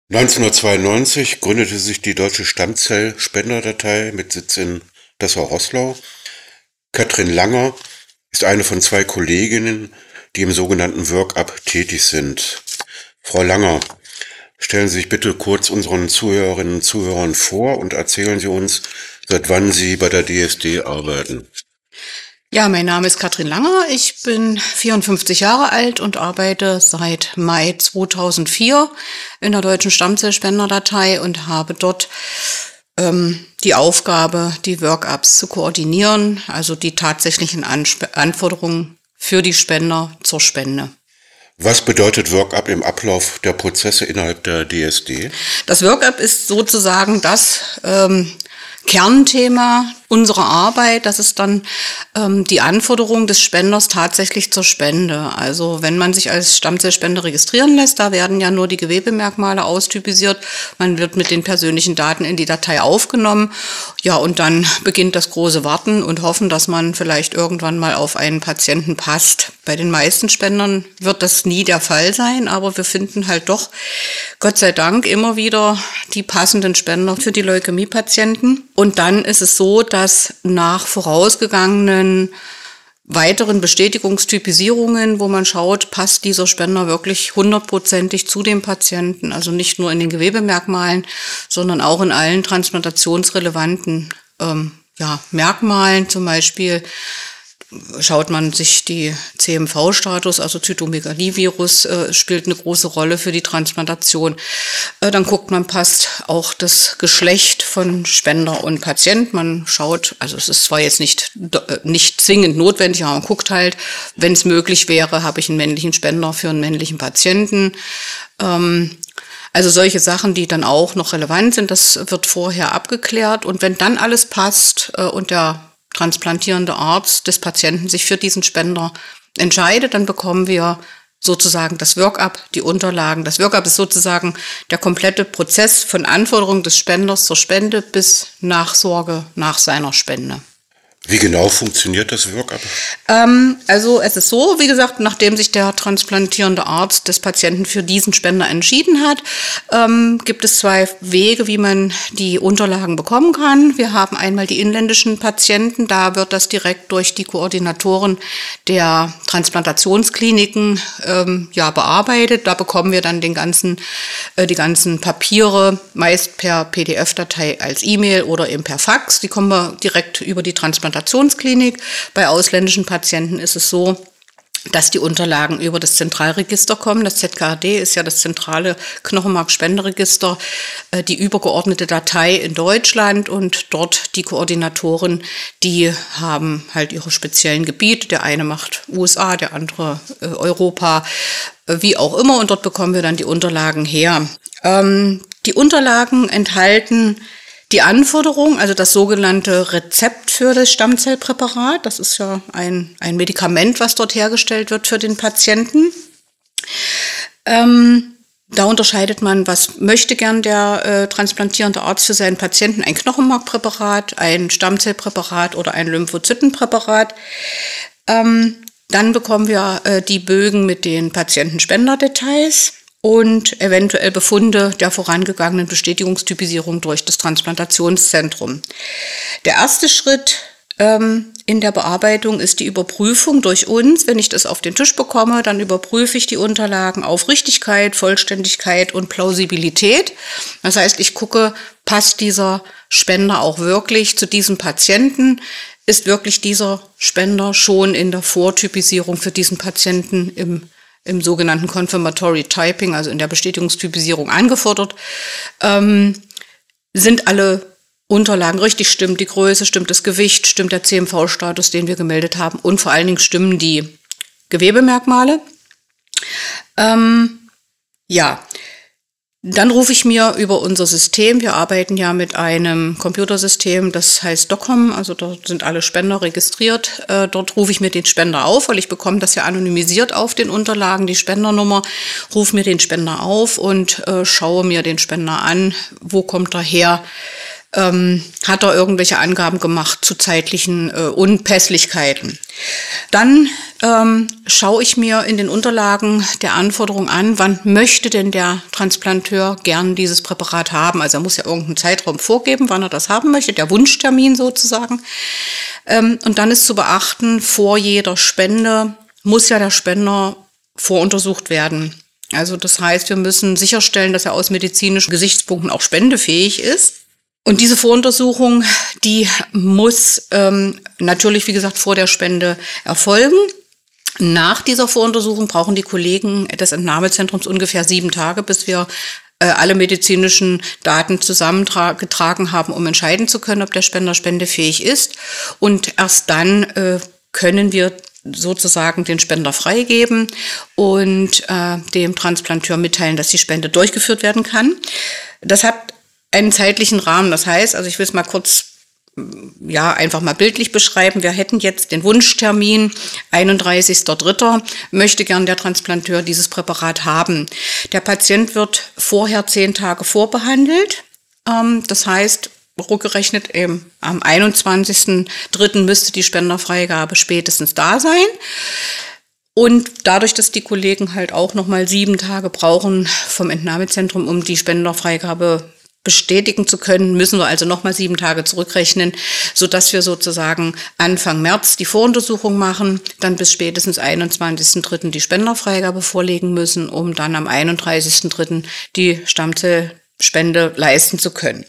1992 gründete sich die Deutsche Stammzellspenderdatei mit Sitz in Dessau-Roßlau. Katrin Langer ist eine von zwei Kolleginnen, die im sogenannten Workup tätig sind. Frau Langer, stellen Sie sich bitte kurz unseren Zuhörerinnen und Zuhörern vor und erzählen Sie uns, seit wann Sie bei der DSD arbeiten. Ja, mein Name ist Katrin Langer. Ich bin 54 Jahre alt und arbeite seit Mai 2004 in der Deutschen Stammzellspenderdatei und habe dort die Aufgabe, die Workups zu koordinieren, also die tatsächlichen Anforderungen für die Spender zur Spende. Was bedeutet Workup im Ablauf der Prozesse innerhalb der DSD? Das Workup ist sozusagen das Kernthema unserer Arbeit. Das ist dann die Anforderung des Spenders tatsächlich zur Spende. Also wenn man sich als Stammzellspender registrieren lässt, da werden ja nur die Gewebemerkmale austypisiert. Man wird mit den persönlichen Daten in die Datei aufgenommen. Ja, und dann beginnt das große Warten und Hoffen, dass man vielleicht irgendwann mal auf einen Patienten passt. Bei den meisten Spendern wird das nie der Fall sein, aber wir finden halt doch, Gott sei Dank, immer wieder die passenden Spender für die Leukämiepatienten. Und dann ist es so, dass nach vorausgegangenen weiteren Bestätigungstypisierungen, wo man schaut, passt dieser Spender wirklich 100%ig zu dem Patienten, also nicht nur in den Gewebemerkmalen, sondern auch in allen transplantationsrelevanten Merkmalen, zum Beispiel schaut man sich die CMV-Status, also Zytomegalie-Virus, spielt eine große Rolle für die Transplantation. Dann guckt man, passt auch das Geschlecht von Spender und Patient. Man schaut, also es ist zwar jetzt nicht zwingend notwendig, aber man guckt halt, wenn es möglich wäre, habe ich einen männlichen Spender für einen männlichen Patienten. Also solche Sachen, die dann auch noch relevant sind, das wird vorher abgeklärt. Und wenn dann alles passt und der transplantierende Arzt des Patienten sich für diesen Spender entscheidet, dann bekommen wir sozusagen das Workup, die Unterlagen. Das Workup ist sozusagen der komplette Prozess von Anforderungen des Spenders zur Spende bis Nachsorge nach seiner Spende. Wie genau funktioniert das Workup? Also es ist so, wie gesagt, nachdem sich der transplantierende Arzt des Patienten für diesen Spender entschieden hat, gibt es zwei Wege, wie man die Unterlagen bekommen kann. Wir haben einmal die inländischen Patienten, da wird das direkt durch die Koordinatoren der Transplantationskliniken bearbeitet. Da bekommen wir dann die ganzen Papiere, meist per PDF-Datei als E-Mail oder eben per Fax. Die kommen wir direkt über die Transplantationsklinik. Bei ausländischen Patienten ist es so, dass die Unterlagen über das Zentralregister kommen. Das ZKAD ist ja das zentrale Knochenmarkspenderegister, die übergeordnete Datei in Deutschland, und dort die Koordinatoren, die haben halt ihre speziellen Gebiete. Der eine macht USA, der andere Europa, wie auch immer, und dort bekommen wir dann die Unterlagen her. Die Unterlagen enthalten die Anforderung, also das sogenannte Rezept für das Stammzellpräparat, das ist ja ein Medikament, was dort hergestellt wird für den Patienten. Da unterscheidet man, was möchte gern der transplantierende Arzt für seinen Patienten, ein Knochenmarkpräparat, ein Stammzellpräparat oder ein Lymphozytenpräparat. Dann bekommen wir die Bögen mit den Patientenspendertdetails und eventuell Befunde der vorangegangenen Bestätigungstypisierung durch das Transplantationszentrum. Der erste Schritt in der Bearbeitung ist die Überprüfung durch uns. Wenn ich das auf den Tisch bekomme, dann überprüfe ich die Unterlagen auf Richtigkeit, Vollständigkeit und Plausibilität. Das heißt, ich gucke, passt dieser Spender auch wirklich zu diesem Patienten? Ist wirklich dieser Spender schon in der Vortypisierung für diesen Patienten im sogenannten Confirmatory Typing, also in der Bestätigungstypisierung angefordert? Sind alle Unterlagen richtig, stimmt die Größe, stimmt das Gewicht, stimmt der CMV-Status, den wir gemeldet haben, und vor allen Dingen stimmen die Gewebemerkmale? Dann rufe ich mir über unser System, wir arbeiten ja mit einem Computersystem, das heißt DocCom, also dort sind alle Spender registriert. Dort rufe ich mir den Spender auf, weil ich bekomme das ja anonymisiert auf den Unterlagen, die Spendernummer, rufe mir den Spender auf und schaue mir den Spender an. Wo kommt er her? Hat er irgendwelche Angaben gemacht zu zeitlichen Unpässlichkeiten? Dann schaue ich mir in den Unterlagen der Anforderung an, wann möchte denn der Transplanteur gern dieses Präparat haben. Also er muss ja irgendeinen Zeitraum vorgeben, wann er das haben möchte, der Wunschtermin sozusagen. Und dann ist zu beachten, vor jeder Spende muss ja der Spender voruntersucht werden. Also das heißt, wir müssen sicherstellen, dass er aus medizinischen Gesichtspunkten auch spendefähig ist. Und diese Voruntersuchung, die muss natürlich, wie gesagt, vor der Spende erfolgen. Nach dieser Voruntersuchung brauchen die Kollegen des Entnahmezentrums ungefähr 7 Tage, bis wir alle medizinischen Daten zusammengetragen haben, um entscheiden zu können, ob der Spender spendefähig ist. Und erst dann können wir sozusagen den Spender freigeben und dem Transplanteur mitteilen, dass die Spende durchgeführt werden kann. Das hat einen zeitlichen Rahmen. Das heißt, also ich will es mal kurz einfach mal bildlich beschreiben. Wir hätten jetzt den Wunschtermin, 31.03. möchte gern der Transplanteur dieses Präparat haben. Der Patient wird vorher 10 Tage vorbehandelt. Das heißt, rückgerechnet eben am 21.03. müsste die Spenderfreigabe spätestens da sein. Und dadurch, dass die Kollegen halt auch nochmal 7 Tage brauchen vom Entnahmezentrum, um die Spenderfreigabe bestätigen zu können, müssen wir also nochmal 7 Tage zurückrechnen, sodass wir sozusagen Anfang März die Voruntersuchung machen, dann bis spätestens 21.03. die Spenderfreigabe vorlegen müssen, um dann am 31.03. die Stammzellspende leisten zu können.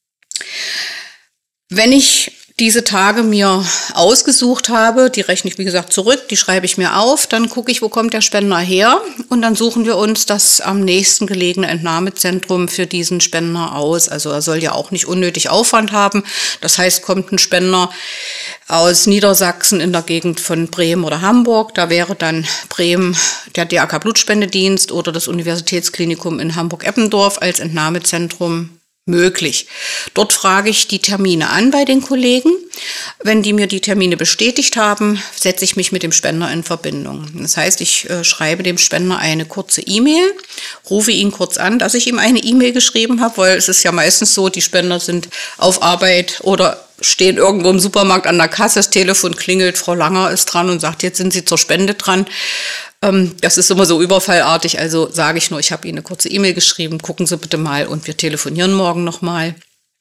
Wenn ich diese Tage mir ausgesucht habe, die rechne ich wie gesagt zurück, die schreibe ich mir auf, dann gucke ich, wo kommt der Spender her und dann suchen wir uns das am nächsten gelegene Entnahmezentrum für diesen Spender aus. Also er soll ja auch nicht unnötig Aufwand haben. Das heißt, kommt ein Spender aus Niedersachsen in der Gegend von Bremen oder Hamburg, da wäre dann Bremen der DRK Blutspendedienst oder das Universitätsklinikum in Hamburg-Eppendorf als Entnahmezentrum möglich. Dort frage ich die Termine an bei den Kollegen. Wenn die mir die Termine bestätigt haben, setze ich mich mit dem Spender in Verbindung. Das heißt, ich schreibe dem Spender eine kurze E-Mail, rufe ihn kurz an, dass ich ihm eine E-Mail geschrieben habe, weil es ist ja meistens so, die Spender sind auf Arbeit oder stehen irgendwo im Supermarkt an der Kasse, das Telefon klingelt, Frau Langer ist dran und sagt, jetzt sind Sie zur Spende dran. Das ist immer so überfallartig, also sage ich nur, ich habe Ihnen eine kurze E-Mail geschrieben, gucken Sie bitte mal und wir telefonieren morgen nochmal.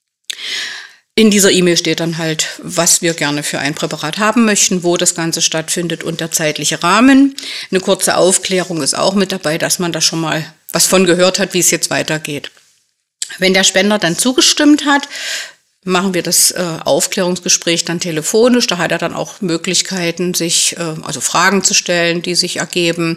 In dieser E-Mail steht dann halt, was wir gerne für ein Präparat haben möchten, wo das Ganze stattfindet und der zeitliche Rahmen. Eine kurze Aufklärung ist auch mit dabei, dass man da schon mal was von gehört hat, wie es jetzt weitergeht. Wenn der Spender dann zugestimmt hat, machen wir das Aufklärungsgespräch dann telefonisch. Da hat er dann auch Möglichkeiten, sich also Fragen zu stellen, die sich ergeben.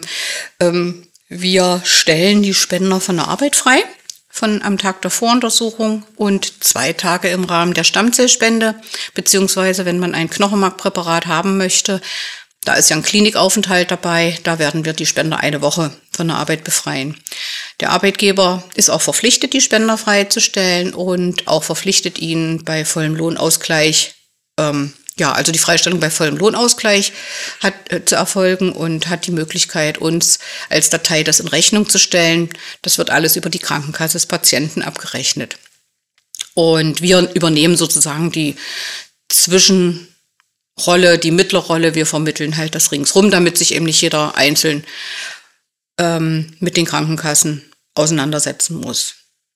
Wir stellen die Spender von der Arbeit frei, am Tag der Voruntersuchung und 2 Tage im Rahmen der Stammzellspende, beziehungsweise wenn man ein Knochenmarkpräparat haben möchte, da ist ja ein Klinikaufenthalt dabei, da werden wir die Spender 1 Woche von der Arbeit befreien. Der Arbeitgeber ist auch verpflichtet, die Spender freizustellen und auch verpflichtet, ihnen bei vollem Lohnausgleich, also die Freistellung bei vollem Lohnausgleich hat zu erfolgen und hat die Möglichkeit, uns als Datei das in Rechnung zu stellen. Das wird alles über die Krankenkasse des Patienten abgerechnet. Und wir übernehmen sozusagen die Zwischenrolle, die Mittlerrolle. Wir vermitteln halt das ringsrum, damit sich eben nicht jeder einzeln mit den Krankenkassen auseinandersetzen muss.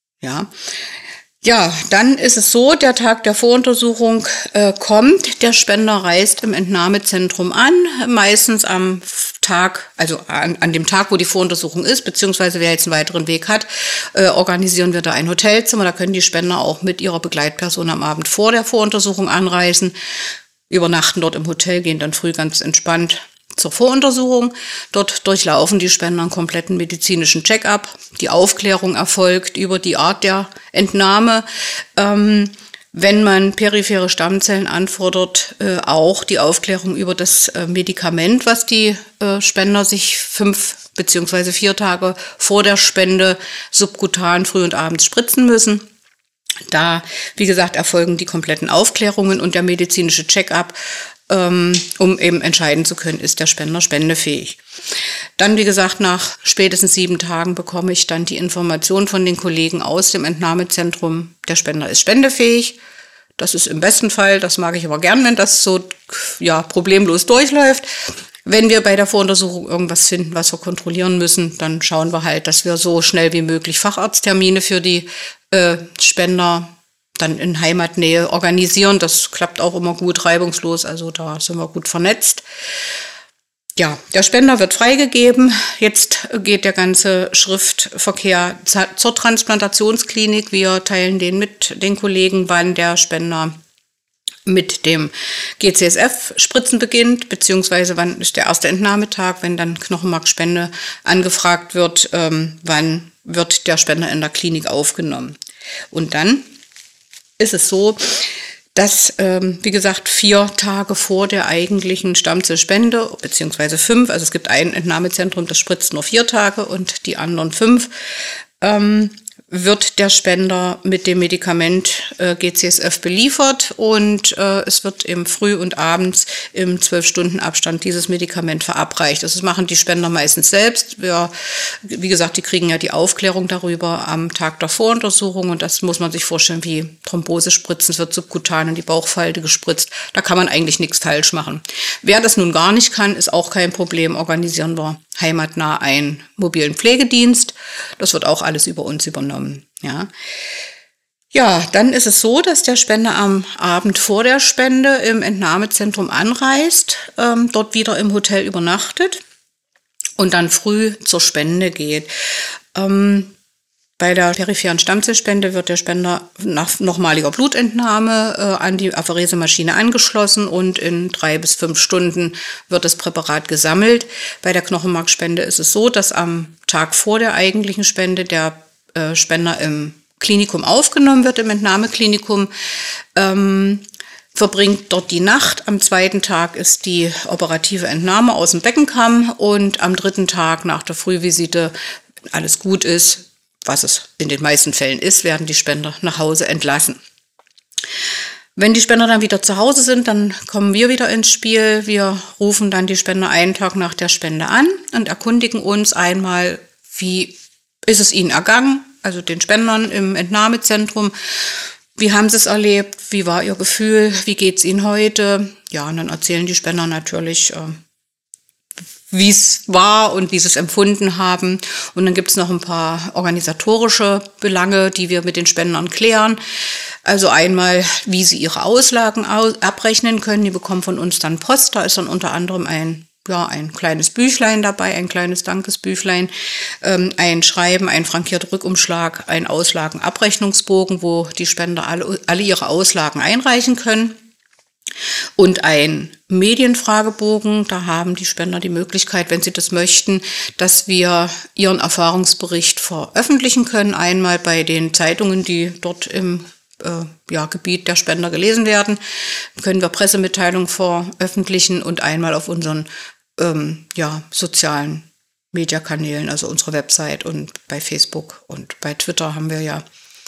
Ja, dann ist es so, der Tag der Voruntersuchung kommt, der Spender reist im Entnahmezentrum an, meistens am Tag, also an dem Tag, wo die Voruntersuchung ist, beziehungsweise wer jetzt einen weiteren Weg hat, organisieren wir da ein Hotelzimmer, da können die Spender auch mit ihrer Begleitperson am Abend vor der Voruntersuchung anreisen, übernachten dort im Hotel, gehen dann früh ganz entspannt zur Voruntersuchung. Dort durchlaufen die Spender einen kompletten medizinischen Check-up. Die Aufklärung erfolgt über die Art der Entnahme. Wenn man periphere Stammzellen anfordert, auch die Aufklärung über das Medikament, was die Spender sich 5 bzw. 4 Tage vor der Spende subkutan früh und abends spritzen müssen. Da, wie gesagt, erfolgen die kompletten Aufklärungen und der medizinische Check-up, um eben entscheiden zu können, ist der Spender spendefähig. Dann, wie gesagt, nach spätestens 7 Tagen bekomme ich dann die Information von den Kollegen aus dem Entnahmezentrum, der Spender ist spendefähig. Das ist im besten Fall, das mag ich aber gern, wenn das so problemlos durchläuft. Wenn wir bei der Voruntersuchung irgendwas finden, was wir kontrollieren müssen, dann schauen wir halt, dass wir so schnell wie möglich Facharzttermine für die Spender dann in Heimatnähe organisieren. Das klappt auch immer gut, reibungslos, also da sind wir gut vernetzt. Ja, der Spender wird freigegeben. Jetzt geht der ganze Schriftverkehr zur Transplantationsklinik. Wir teilen den mit den Kollegen, wann der Spender mit dem GCSF-Spritzen beginnt, beziehungsweise wann ist der erste Entnahmetag, wenn dann Knochenmarkspende angefragt wird, wann wird der Spender in der Klinik aufgenommen. Und dann ist es so, dass, wie gesagt, 4 Tage vor der eigentlichen Stammzellspende, beziehungsweise 5, also es gibt ein Entnahmezentrum, das spritzt nur 4 Tage und die anderen 5, wird der Spender mit dem Medikament GCSF beliefert und es wird eben früh und abends im 12-Stunden-Abstand dieses Medikament verabreicht. Das machen die Spender meistens selbst. Wie gesagt, die kriegen ja die Aufklärung darüber am Tag der Voruntersuchung und das muss man sich vorstellen wie Thrombosespritzen. Es wird subkutan in die Bauchfalte gespritzt. Da kann man eigentlich nichts falsch machen. Wer das nun gar nicht kann, ist auch kein Problem. Organisieren wir heimatnah einen mobilen Pflegedienst. Das wird auch alles über uns übernommen. Ja, dann ist es so, dass der Spender am Abend vor der Spende im Entnahmezentrum anreist, dort wieder im Hotel übernachtet und dann früh zur Spende geht. Bei der peripheren Stammzellspende wird der Spender nach nochmaliger Blutentnahme an die Apherese-Maschine angeschlossen und in 3 bis 5 Stunden wird das Präparat gesammelt. Bei der Knochenmarkspende ist es so, dass am Tag vor der eigentlichen Spende der Spender im Klinikum aufgenommen wird, im Entnahmeklinikum, verbringt dort die Nacht. Am 2. Tag ist die operative Entnahme aus dem Beckenkamm und am 3. Tag nach der Frühvisite, alles gut ist, was es in den meisten Fällen ist, werden die Spender nach Hause entlassen. Wenn die Spender dann wieder zu Hause sind, dann kommen wir wieder ins Spiel. Wir rufen dann die Spender einen Tag nach der Spende an und erkundigen uns einmal, wie ist es ihnen ergangen, also den Spendern im Entnahmezentrum. Wie haben sie es erlebt? Wie war ihr Gefühl? Wie geht es ihnen heute? Ja, und dann erzählen die Spender natürlich, wie es war und wie sie es empfunden haben. Und dann gibt es noch ein paar organisatorische Belange, die wir mit den Spendern klären. Also einmal, wie sie ihre Auslagen abrechnen können. Die bekommen von uns dann Post. Da ist dann unter anderem ein kleines Büchlein dabei, ein kleines Dankesbüchlein, ein Schreiben, ein frankierter Rückumschlag, ein Auslagenabrechnungsbogen, wo die Spender alle ihre Auslagen einreichen können. Und ein Medienfragebogen, da haben die Spender die Möglichkeit, wenn sie das möchten, dass wir ihren Erfahrungsbericht veröffentlichen können. Einmal bei den Zeitungen, die dort im Gebiet der Spender gelesen werden, können wir Pressemitteilungen veröffentlichen und einmal auf unseren sozialen Mediakanälen, also unsere Website und bei Facebook und bei Twitter haben wir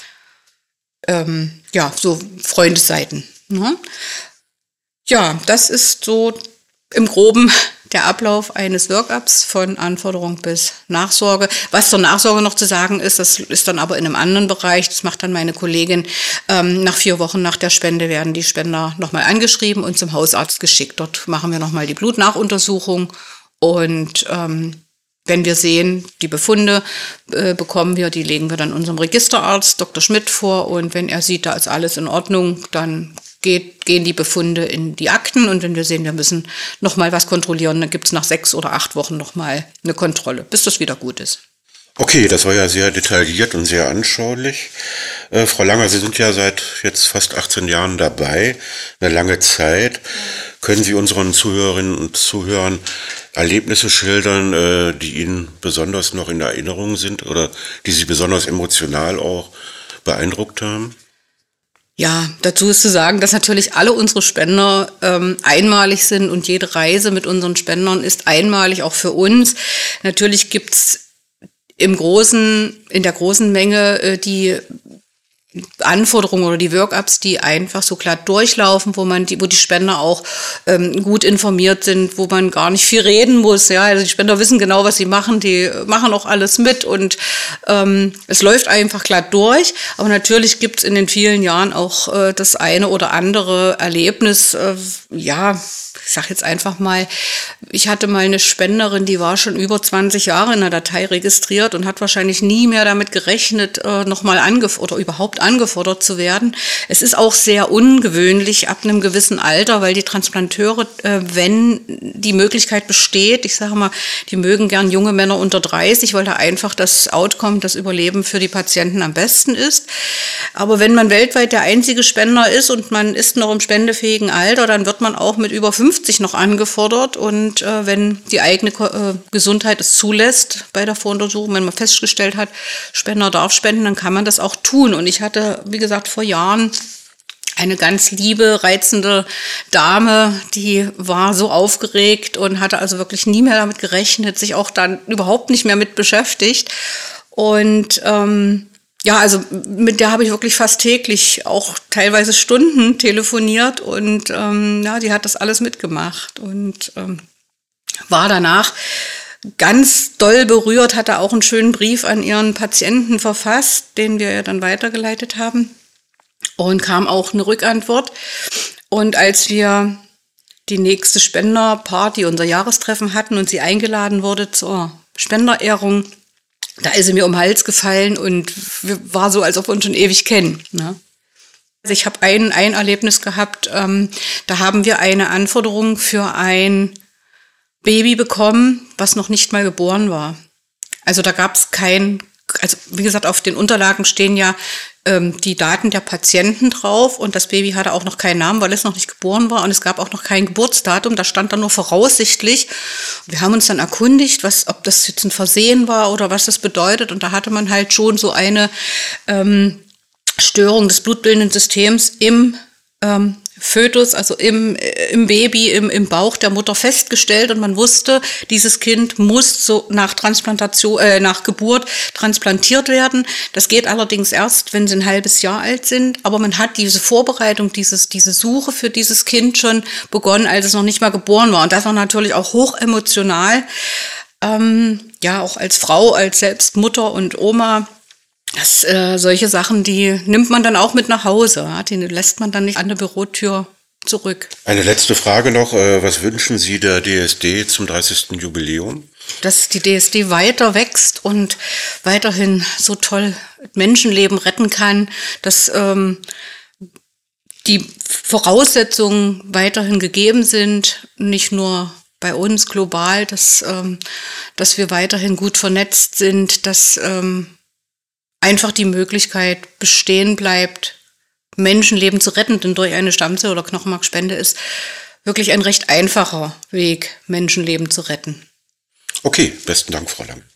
so Freundesseiten. Ne? Ja, das ist so im Groben der Ablauf eines Workups von Anforderung bis Nachsorge. Was zur Nachsorge noch zu sagen ist, das ist dann aber in einem anderen Bereich, das macht dann meine Kollegin. Nach 4 Wochen nach der Spende werden die Spender nochmal angeschrieben und zum Hausarzt geschickt. Dort machen wir nochmal die Blutnachuntersuchung und wenn wir sehen, die Befunde bekommen wir, die legen wir dann unserem Registerarzt Dr. Schmidt vor und wenn er sieht, da ist alles in Ordnung, dann gehen die Befunde in die Akten und wenn wir sehen, wir müssen noch mal was kontrollieren, dann gibt es nach 6 oder 8 Wochen noch mal eine Kontrolle, bis das wieder gut ist. Okay, das war ja sehr detailliert und sehr anschaulich. Frau Langer, Sie sind ja seit jetzt fast 18 Jahren dabei, eine lange Zeit. Können Sie unseren Zuhörerinnen und Zuhörern Erlebnisse schildern, die Ihnen besonders noch in Erinnerung sind oder die Sie besonders emotional auch beeindruckt haben? Ja, dazu ist zu sagen, dass natürlich alle unsere Spender einmalig sind und jede Reise mit unseren Spendern ist einmalig, auch für uns. Natürlich gibt's in der großen Menge die Anforderungen oder die Workups, die einfach so glatt durchlaufen, wo die Spender auch gut informiert sind, wo man gar nicht viel reden muss. Ja, also die Spender wissen genau, was sie machen, die machen auch alles mit und es läuft einfach glatt durch. Aber natürlich gibt es in den vielen Jahren auch das eine oder andere Erlebnis, sag jetzt einfach mal, ich hatte mal eine Spenderin, die war schon über 20 Jahre in der Datei registriert und hat wahrscheinlich nie mehr damit gerechnet, nochmal oder überhaupt angefordert zu werden. Es ist auch sehr ungewöhnlich ab einem gewissen Alter, weil die Transplanteure, wenn die Möglichkeit besteht, ich sage mal, die mögen gern junge Männer unter 30, weil da einfach das Outcome, das Überleben für die Patienten am besten ist. Aber wenn man weltweit der einzige Spender ist und man ist noch im spendefähigen Alter, dann wird man auch mit über 50 noch angefordert. Und wenn die eigene Gesundheit es zulässt bei der Voruntersuchung, wenn man festgestellt hat, Spender darf spenden, dann kann man das auch tun. Und ich hatte, wie gesagt, vor Jahren eine ganz liebe, reizende Dame, die war so aufgeregt und hatte also wirklich nie mehr damit gerechnet, sich auch dann überhaupt nicht mehr mit beschäftigt. Und ja, also mit der habe ich wirklich fast täglich, auch teilweise Stunden telefoniert und ja, die hat das alles mitgemacht und war danach ganz doll berührt, hatte auch einen schönen Brief an ihren Patienten verfasst, den wir ja dann weitergeleitet haben und kam auch eine Rückantwort. Und als wir die nächste Spenderparty, unser Jahrestreffen hatten und sie eingeladen wurde zur Spenderehrung, da ist sie mir um den Hals gefallen und war so, als ob wir uns schon ewig kennen. Ne? Also ich habe ein Erlebnis gehabt, da haben wir eine Anforderung für ein Baby bekommen, was noch nicht mal geboren war. Also da gab es also wie gesagt, auf den Unterlagen stehen ja die Daten der Patienten drauf und das Baby hatte auch noch keinen Namen, weil es noch nicht geboren war und es gab auch noch kein Geburtsdatum, da stand dann nur voraussichtlich. Wir haben uns dann erkundigt, ob das jetzt ein Versehen war oder was das bedeutet und da hatte man halt schon so eine Störung des blutbildenden Systems im Fötus, also im Baby, im Bauch der Mutter festgestellt und man wusste, dieses Kind muss so nach Geburt transplantiert werden. Das geht allerdings erst, wenn sie ein halbes Jahr alt sind, aber man hat diese Vorbereitung, diese Suche für dieses Kind schon begonnen, als es noch nicht mal geboren war und das war natürlich auch hochemotional. Ja, auch als Frau, als selbst Mutter und Oma. Solche Sachen, die nimmt man dann auch mit nach Hause. Ja? Die lässt man dann nicht an der Bürotür zurück. Eine letzte Frage noch. Was wünschen Sie der DSD zum 30. Jubiläum? Dass die DSD weiter wächst und weiterhin so toll Menschenleben retten kann, dass die Voraussetzungen weiterhin gegeben sind, nicht nur bei uns global, dass wir weiterhin gut vernetzt sind, dass einfach die Möglichkeit bestehen bleibt, Menschenleben zu retten, denn durch eine Stammzell- oder Knochenmarkspende ist wirklich ein recht einfacher Weg, Menschenleben zu retten. Okay, besten Dank, Frau Lang.